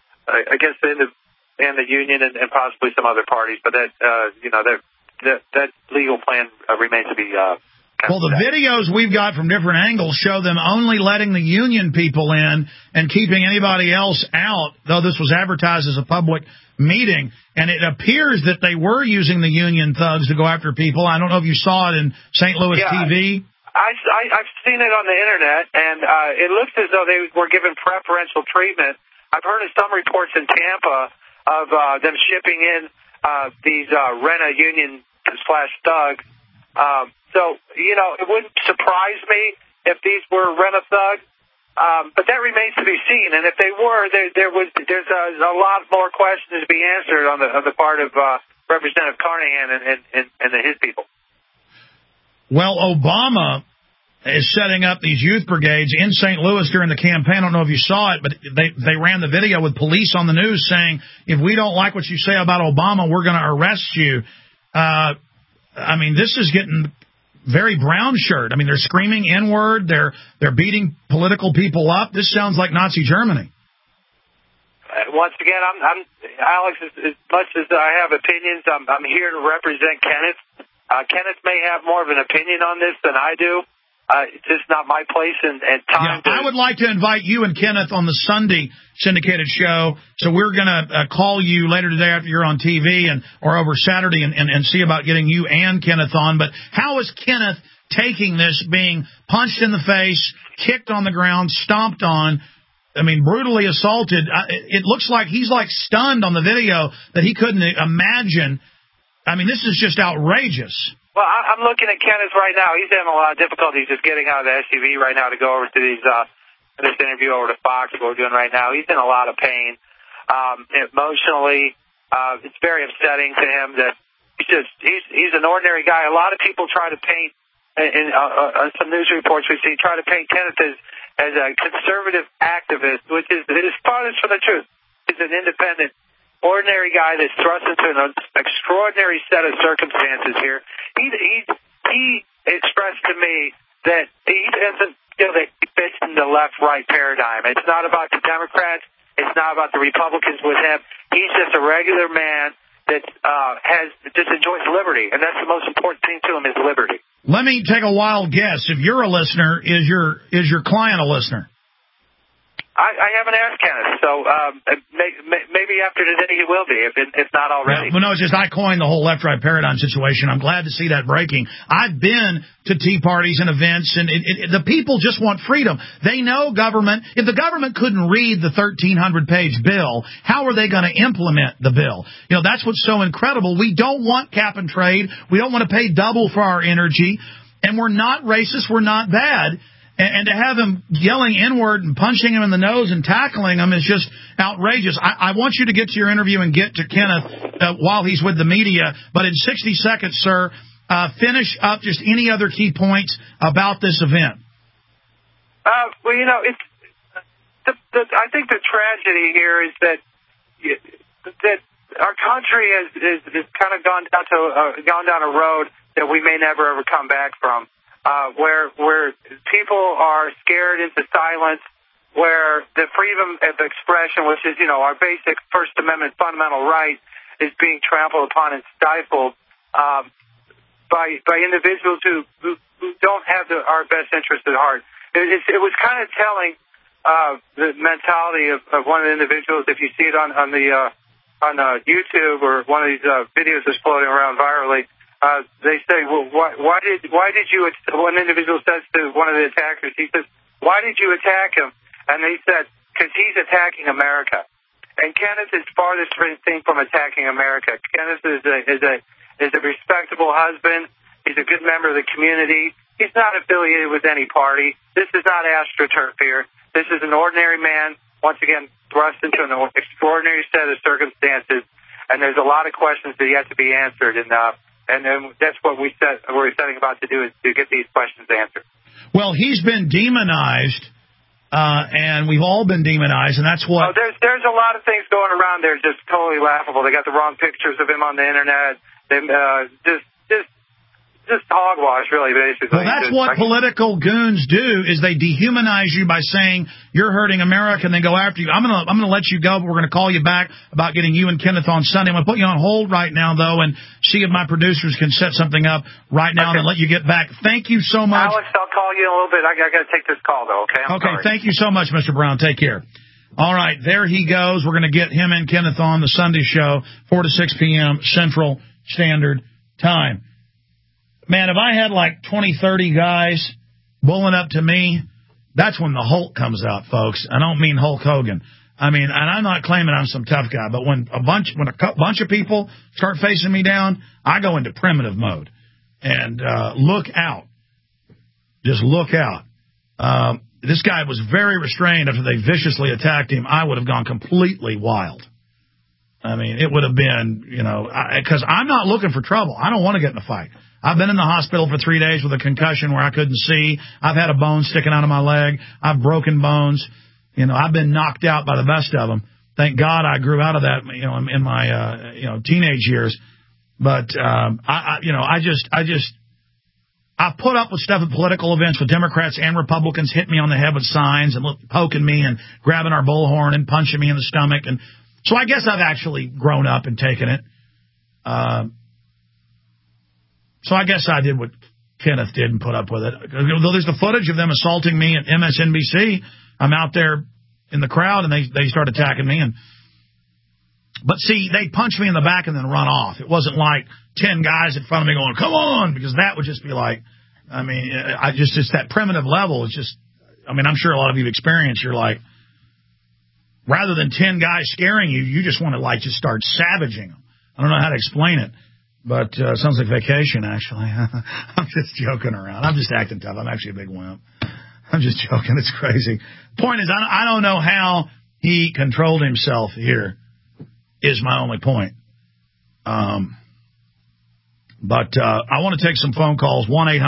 union and possibly some other parties. But that legal plan remains to be. Well, the videos we've got from different angles show them only letting the union people in and keeping anybody else out, though this was advertised as a public meeting. And it appears that they were using the union thugs to go after people. I don't know if you saw it in St. Louis TV. I've seen it on the Internet, and it looks as though they were given preferential treatment. I've heard of some reports in Tampa of them shipping in these Rena union / thugs. So, it wouldn't surprise me if these were Rena thugs, but that remains to be seen. And if they were, there's a lot more questions to be answered on the part of Representative Carnahan and his people. Well, Obama is setting up these youth brigades in St. Louis during the campaign. I don't know if you saw it, but they ran the video with police on the news saying, if we don't like what you say about Obama, we're going to arrest you. This is getting very brown shirt. They're screaming N-word. They're beating political people up. This sounds like Nazi Germany. Once again, I'm Alex. As much as I have opinions, I'm here to represent Kenneth. Kenneth may have more of an opinion on this than I do. It's just not my place and time. Yeah, I would like to invite you and Kenneth on the Sunday syndicated show. So we're going to call you later today after you're on TV or over Saturday and see about getting you and Kenneth on. But how is Kenneth taking this, being punched in the face, kicked on the ground, stomped on, brutally assaulted? It looks like he's stunned on the video that he couldn't imagine. This is just outrageous. Well, I'm looking at Kenneth right now. He's having a lot of difficulties just getting out of the SUV right now to go over to these this interview over to Fox, what we're doing right now. He's in a lot of pain. Emotionally, it's very upsetting to him that he's an ordinary guy. A lot of people try to paint, on some news reports we see, try to paint Kenneth as a conservative activist, which is farthest from the truth. He's an independent, ordinary guy that's thrust into an extraordinary set of circumstances here. He expressed to me that he doesn't feel that he fits in the left-right paradigm. It's not about the Democrats. It's not about the Republicans with him. He's just a regular man that just enjoys liberty, and that's the most important thing to him is liberty. Let me take a wild guess. If you're a listener, is your client a listener? I haven't asked Kenneth, so maybe after today he will be, if not already. Well, no, it's just I coined the whole left-right paradigm situation. I'm glad to see that breaking. I've been to tea parties and events, and the people just want freedom. They know government. If the government couldn't read the 1,300-page bill, how are they going to implement the bill? You know, that's what's so incredible. We don't want cap and trade. We don't want to pay double for our energy, and we're not racist. We're not bad. And to have him yelling N-word and punching him in the nose and tackling him is just outrageous. I want you to get to your interview and get to Kenneth while he's with the media. But in 60 seconds, sir, finish up just any other key points about this event. Well, you know, I think the tragedy here is that our country has kind of gone down a road that we may never ever come back from. Where people are scared into silence, where the freedom of expression, which is, you know, our basic First Amendment fundamental right, is being trampled upon and stifled by individuals who don't have our best interest at heart. It was kind of telling the mentality of one of the individuals. If you see it on YouTube or one of these videos that's floating around virally. They say, well, why did you, one individual says to one of the attackers, he says, why did you attack him? And they said, because he's attacking America. And Kenneth is farthest thing from attacking America. Kenneth is a respectable husband. He's a good member of the community. He's not affiliated with any party. This is not AstroTurf here. This is an ordinary man, once again, thrust into an extraordinary set of circumstances. And there's a lot of questions that yet to be answered. And then that's what we're setting about to do is to get these questions answered. Well, he's been demonized, and we've all been demonized, and that's what... Oh, there's a lot of things going around there just totally laughable. They got the wrong pictures of him on the Internet. They just hogwash, really, basically. Well, that's what political goons do, is they dehumanize you by saying you're hurting America, and they go after you. I'm gonna let you go, but we're gonna call you back about getting you and Kenneth on Sunday. I'm gonna put you on hold right now, though, and see if my producers can set something up right now and let you get back. Thank you so much. Alex, I'll call you in a little bit. I gotta take this call, though, okay? Okay, thank you so much, Mr. Brown. Take care. All right, there he goes. We're gonna get him and Kenneth on the Sunday show, 4 to 6 p.m. Central Standard Time. Man, if I had like 20, 30 guys bulling up to me, that's when the Hulk comes out, folks. I don't mean Hulk Hogan. I mean, and I'm not claiming I'm some tough guy, but when a bunch of people start facing me down, I go into primitive mode. And look out. Just look out. This guy was very restrained after they viciously attacked him. I would have gone completely wild. I mean, it would have been, you know, because I'm not looking for trouble. I don't want to get in a fight. I've been in the hospital for 3 days with a concussion where I couldn't see. I've had a bone sticking out of my leg. I've broken bones. You know, I've been knocked out by the best of them. Thank God I grew out of that, you know, in my, teenage years. But, I put up with stuff at political events with Democrats and Republicans hitting me on the head with signs and poking me and grabbing our bullhorn and punching me in the stomach. And so I guess I've actually grown up and taken it. So I guess I did what Kenneth did and put up with it. Though there's the footage of them assaulting me at MSNBC. I'm out there in the crowd, and they start attacking me. But see, they punch me in the back and then run off. It wasn't like 10 guys in front of me going, come on, because that would just be like, I mean, it's that primitive level. It's just, I mean, I'm sure a lot of you have experienced, you're like, rather than 10 guys scaring you, you just want to like just start savaging them. I don't know how to explain it. But sounds like vacation, actually. I'm just joking around. I'm just acting tough. I'm actually a big wimp. I'm just joking. It's crazy. Point is, I don't know how he controlled himself here, is my only point. But I want to take some phone calls,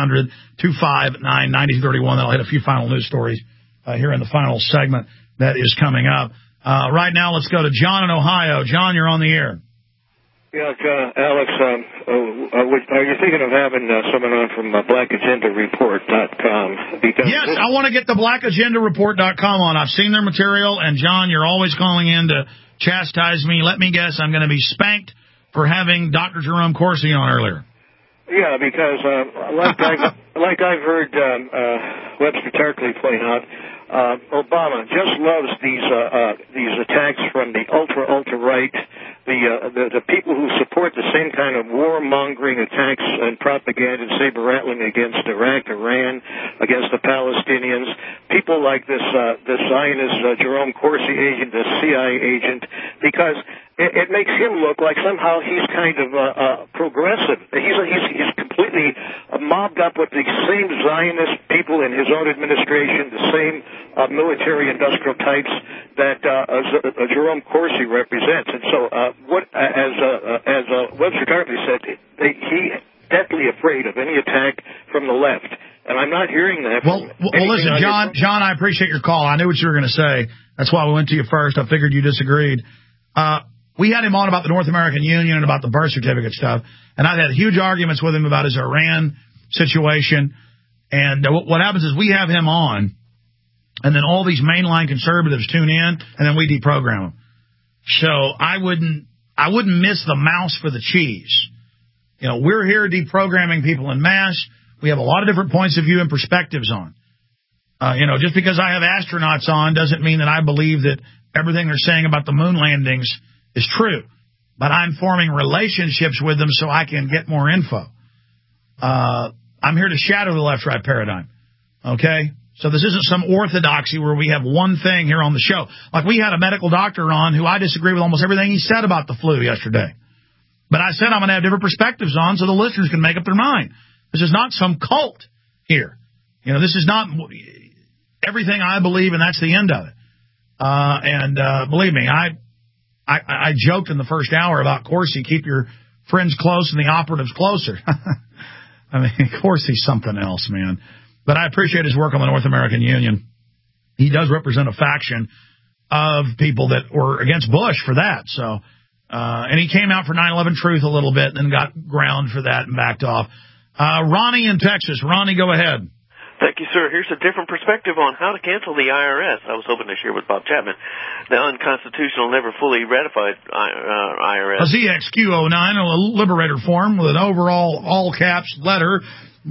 1-800-259-9231. That'll hit a few final news stories here in the final segment that is coming up. Right now, let's go to John in Ohio. John, you're on the air. Yeah, Alex, are you thinking of having someone on from blackagendareport.com? Yes, I want to get the blackagendareport.com on. I've seen their material, and John, you're always calling in to chastise me. Let me guess, I'm going to be spanked for having Dr. Jerome Corsi on earlier. Yeah, because like I've heard Webster Tarkley point out, Obama just loves these attacks from the ultra right, the people who support the same kind of warmongering attacks and propaganda and saber rattling against Iraq, Iran, against the Palestinians. People like this Zionist Jerome Corsi agent, the CIA agent, because it makes him look like somehow he's kind of progressive. He's completely mobbed up with the same Zionist people in his own administration, the same military-industrial types that Jerome Corsi represents. And so, as Webster Tarpley said, he's deathly afraid of any attack from the left. And I'm not hearing that. Well, listen, John, I appreciate your call. I knew what you were going to say. That's why we went to you first. I figured you disagreed. We had him on about the North American Union and about the birth certificate stuff, and I've had huge arguments with him about his Iran situation. And what happens is we have him on, and then all these mainline conservatives tune in, and then we deprogram them. So I wouldn't miss the mouse for the cheese. You know, we're here deprogramming people en masse. We have a lot of different points of view and perspectives on. Just because I have astronauts on doesn't mean that I believe that everything they're saying about the moon landings is true. But I'm forming relationships with them so I can get more info. I'm here to shadow the left-right paradigm. Okay? So this isn't some orthodoxy where we have one thing here on the show. Like we had a medical doctor on who I disagree with almost everything he said about the flu yesterday. But I said I'm going to have different perspectives on so the listeners can make up their mind. This is not some cult here. This is not everything I believe, and that's the end of it. Believe me, I joked in the first hour about Corsi, keep your friends close and the operatives closer. I mean, Corsi's something else, man. But I appreciate his work on the North American Union. He does represent a faction of people that were against Bush for that. So, and he came out for 9/11 Truth a little bit and then got ground for that and backed off. Ronnie in Texas. Ronnie, go ahead. Thank you, sir. Here's a different perspective on how to cancel the IRS. I was hoping to share with Bob Chapman. The unconstitutional, never fully ratified IRS. A ZXQ09, a Liberator form with an overall all-caps letter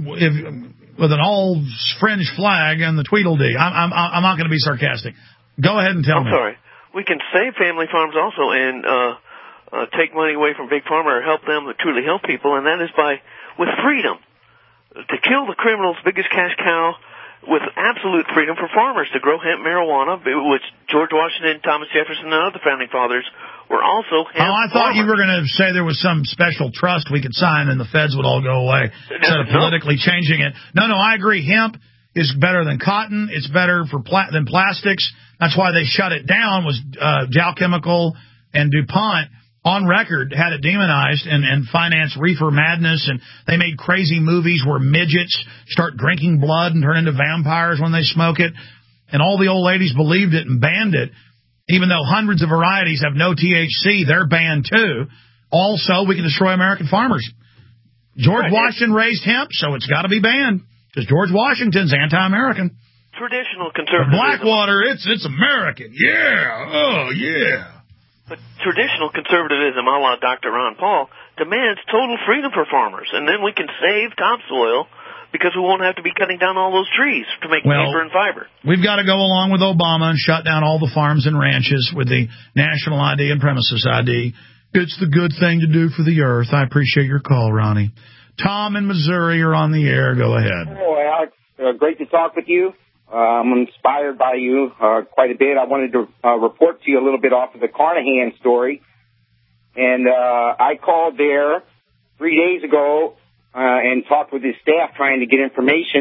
with an all-fringe flag and the Tweedledee. I'm not going to be sarcastic. Go ahead and tell me. I'm sorry. We can save family farms also and take money away from Big Pharma or help them to truly help people, and that is with freedom. To kill the criminals' biggest cash cow with absolute freedom for farmers to grow hemp marijuana, which George Washington, Thomas Jefferson, and other founding fathers were also hemp I thought you were going to say there was some special trust we could sign and the feds would all go away instead of politically changing it. No, I agree. Hemp is better than cotton. It's better than plastics. That's why they shut it down, was Dow Chemical and DuPont on record had it demonized and financed reefer madness, and they made crazy movies where midgets start drinking blood and turn into vampires when they smoke it, and all the old ladies believed it and banned it, even though hundreds of varieties have no THC. They're banned too. Also, we can destroy American farmers. George Washington raised hemp, so it's got to be banned because George Washington's anti-American. Traditional conservatism. Blackwater, it's American. Yeah. Oh, yeah. But traditional conservatism, a la Dr. Ron Paul, demands total freedom for farmers, and then we can save topsoil because we won't have to be cutting down all those trees to make paper and fiber. We've got to go along with Obama and shut down all the farms and ranches with the national ID and premises ID. It's the good thing to do for the earth. I appreciate your call, Ronnie. Tom in Missouri, you're on the air. Go ahead. Oh, Alex, great to talk with you. I'm inspired by you quite a bit. I wanted to report to you a little bit off of the Carnahan story. And I called there 3 days ago and talked with his staff trying to get information.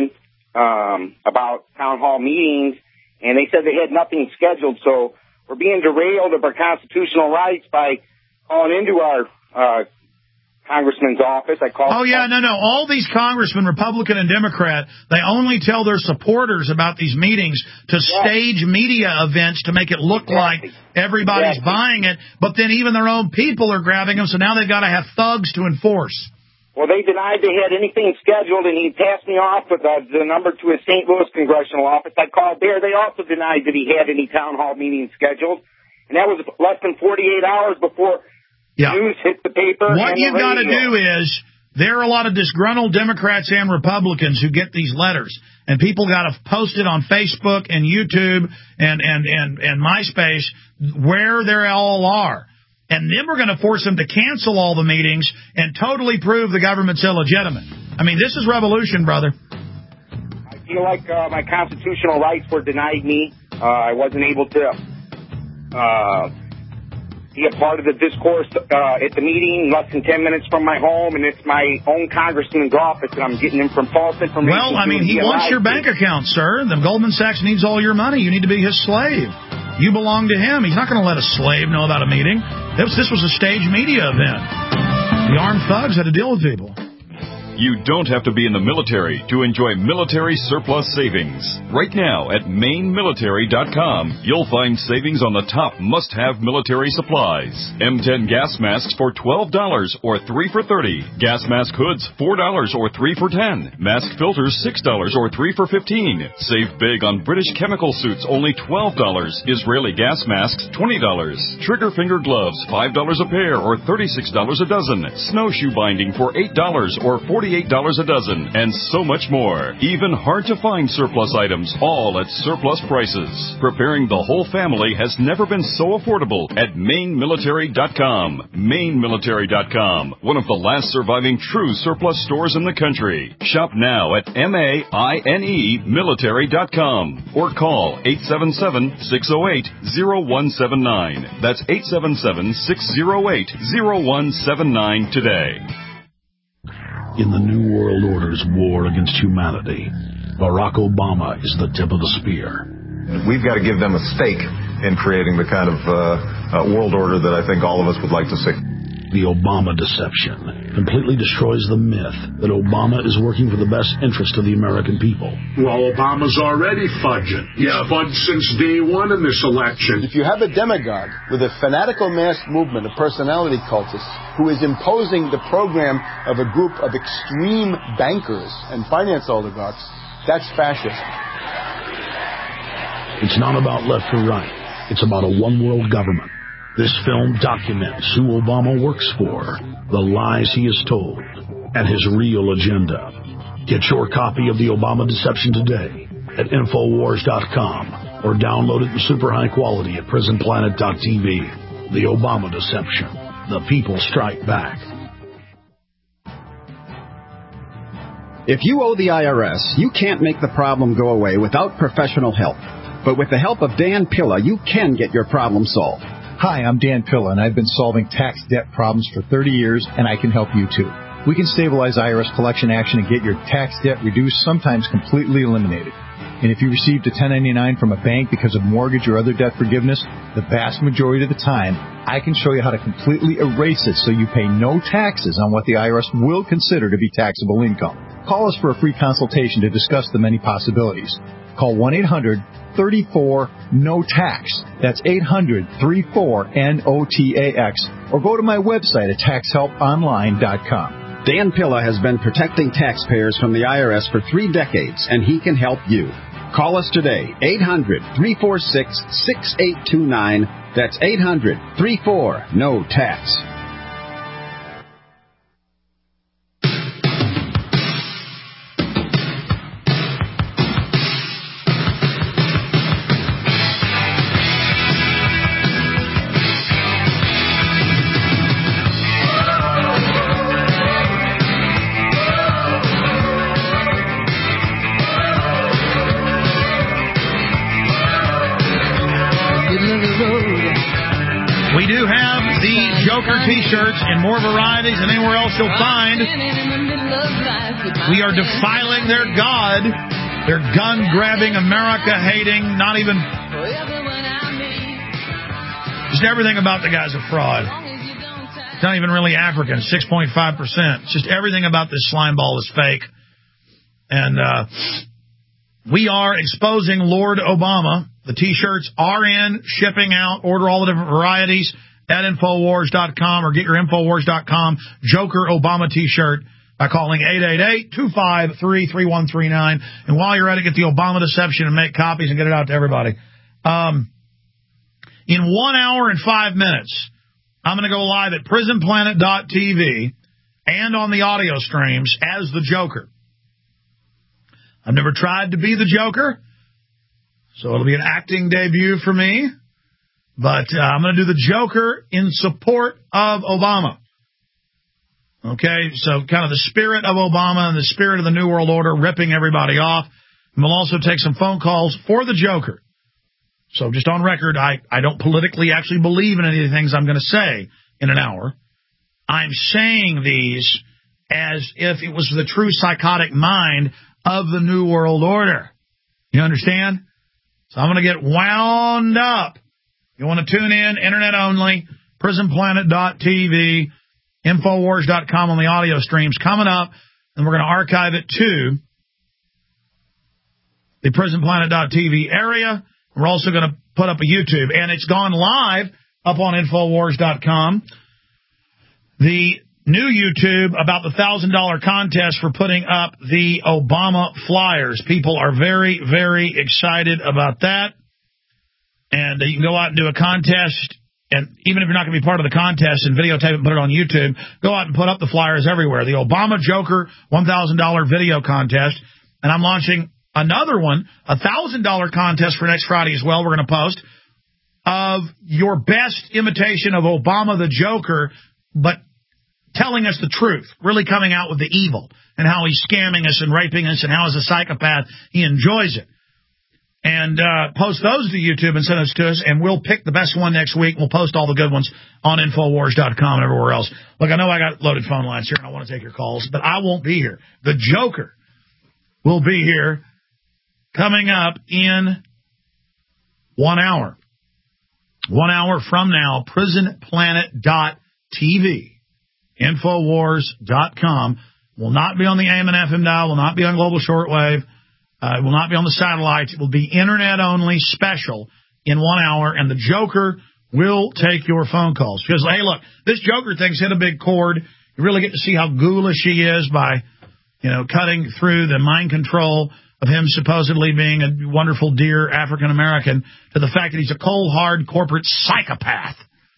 about town hall meetings, and they said they had nothing scheduled. So we're being derailed of our constitutional rights by calling into our congressman's office. No. All these congressmen, Republican and Democrat, they only tell their supporters about these meetings to stage media events to make it look like everybody's buying it. But then even their own people are grabbing them, so now they've got to have thugs to enforce. Well, they denied they had anything scheduled, and he passed me off with the number to his St. Louis congressional office. I called there. They also denied that he had any town hall meetings scheduled. And that was less than 48 hours before news hit the paper. What you've got to do is, there are a lot of disgruntled Democrats and Republicans who get these letters, and people got to post it on Facebook and YouTube and MySpace where they all are. And then we're going to force them to cancel all the meetings and totally prove the government's illegitimate. I mean, this is revolution, brother. I feel like my constitutional rights were denied me. I wasn't able to be a part of the discourse at the meeting less than 10 minutes from my home, and it's my own congressman's office, and I'm getting him from false information. Well, I mean, he wants your bank account, sir. The Goldman Sachs needs all your money. You need to be his slave. You belong to him. He's not going to let a slave know about a meeting. This was a staged media event. The armed thugs had to deal with people. You don't have to be in the military to enjoy military surplus savings. Right now at MaineMilitary.com, you'll find savings on the top must-have military supplies. M10 gas masks for $12 or 3 for $30. Gas mask hoods $4 or 3 for $10. Mask filters $6 or 3 for $15. Save big on British chemical suits, only $12. Israeli gas masks $20. Trigger finger gloves $5 a pair or $36 a dozen. Snowshoe binding for $8 or $48 a dozen, and so much more. Even hard-to-find surplus items, all at surplus prices. Preparing the whole family has never been so affordable at MaineMilitary.com. MaineMilitary.com, one of the last surviving true surplus stores in the country. Shop now at MaineMilitary.com or call 877-608-0179. That's 877-608-0179 today. In the New World Order's war against humanity, Barack Obama is the tip of the spear. We've got to give them a stake in creating the kind of world order that I think all of us would like to see. The Obama deception completely destroys the myth that Obama is working for the best interest of the American people. Well, Obama's already fudging. He's fudged since day one in this election. If you have a demagogue with a fanatical mass movement of personality cultists who is imposing the program of a group of extreme bankers and finance oligarchs, that's fascism. It's not about left or right. It's about a one-world government. This film documents who Obama works for, the lies he has told, and his real agenda. Get your copy of The Obama Deception today at Infowars.com or download it in super high quality at PrisonPlanet.tv. The Obama Deception. The people strike back. If you owe the IRS, you can't make the problem go away without professional help. But with the help of Dan Pilla, you can get your problem solved. Hi, I'm Dan Pilla, and I've been solving tax debt problems for 30 years, and I can help you too. We can stabilize IRS collection action and get your tax debt reduced, sometimes completely eliminated. And if you received a 1099 from a bank because of mortgage or other debt forgiveness, the vast majority of the time, I can show you how to completely erase it so you pay no taxes on what the IRS will consider to be taxable income. Call us for a free consultation to discuss the many possibilities. Call 1-800-34-NO-TAX. That's 800-34-NOTAX. Or go to my website at taxhelponline.com. Dan Pilla has been protecting taxpayers from the IRS for 3 decades, and he can help you. Call us today, 800-346-6829. That's 800-34-NO-TAX. T-shirts in more varieties than anywhere else you'll find. We are defiling their God They're gun-grabbing, America-hating, not even... Just everything about the guy's a fraud. It's not even really African, 6.5%. It's just everything about this slime ball is fake. And we are exposing Lord Obama. The T-shirts are in, shipping out. Order all the different varieties at Infowars.com or get your Infowars.com Joker Obama T-shirt by calling 888-253-3139. And while you're at it, get the Obama Deception and make copies and get it out to everybody. In 1 hour and 5 minutes, I'm going to go live at prisonplanet.tv and on the audio streams as the Joker. I've never tried to be the Joker, so it'll be an acting debut for me. But I'm going to do the Joker in support of Obama. Okay, so kind of the spirit of Obama and the spirit of the New World Order, ripping everybody off. And we'll also take some phone calls for the Joker. So just on record, I don't politically actually believe in any of the things I'm going to say in an hour. I'm saying these as if it was the true psychotic mind of the New World Order. You understand? So I'm going to get wound up. You want to tune in, internet only, prisonplanet.tv, Infowars.com on the audio streams coming up, and we're going to archive it to the prisonplanet.tv area. We're also going to put up a YouTube, and it's gone live up on Infowars.com. The new YouTube about the $1,000 contest for putting up the Obama flyers. People are very, very excited about that. And you can go out and do a contest, and even if you're not going to be part of the contest and videotape it and put it on YouTube, go out and put up the flyers everywhere. The Obama Joker $1,000 video contest, and I'm launching another one, a $1,000 contest for next Friday as well. We're going to post of your best imitation of Obama the Joker, but telling us the truth, really coming out with the evil and how he's scamming us and raping us and how as a psychopath he enjoys it. And post those to YouTube and send those to us, and we'll pick the best one next week. We'll post all the good ones on Infowars.com and everywhere else. Look, I know I got loaded phone lines here, and I want to take your calls, but I won't be here. The Joker will be here coming up in 1 hour. 1 hour from now, prisonplanet.tv, Infowars.com. Will not be on the AM and FM dial, will not be on global shortwave. It will not be on the satellites. It will be internet-only special in 1 hour, and the Joker will take your phone calls. Because, hey, look, this Joker thing's hit a big chord. You really get to see how ghoulish he is by, cutting through the mind control of him supposedly being a wonderful, dear African-American to the fact that he's a cold, hard, corporate psychopath.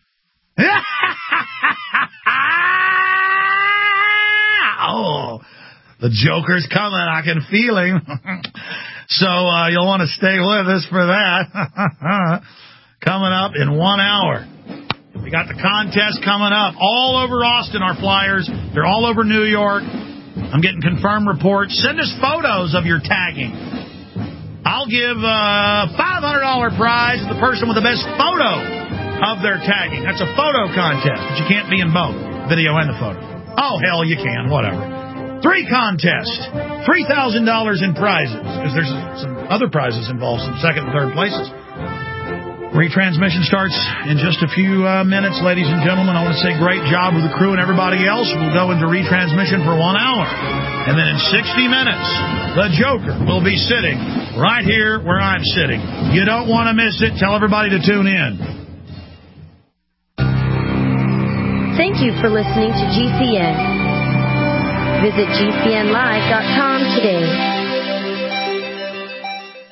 Oh, the Joker's coming. I can feel him. So you'll want to stay with us for that. Coming up in 1 hour. We got the contest coming up. All over Austin, our flyers. They're all over New York. I'm getting confirmed reports. Send us photos of your tagging. I'll give a $500 prize to the person with the best photo of their tagging. That's a photo contest, but you can't be in both, video and the photo. Oh, hell, you can. Whatever. 3 contests, $3,000 in prizes, because there's some other prizes involved, some second and third places. Retransmission starts in just a few minutes, ladies and gentlemen. I want to say great job with the crew and everybody else. We'll go into retransmission for 1 hour. And then in 60 minutes, the Joker will be sitting right here where I'm sitting. You don't want to miss it. Tell everybody to tune in. Thank you for listening to GCN. Visit GCNlive.com today.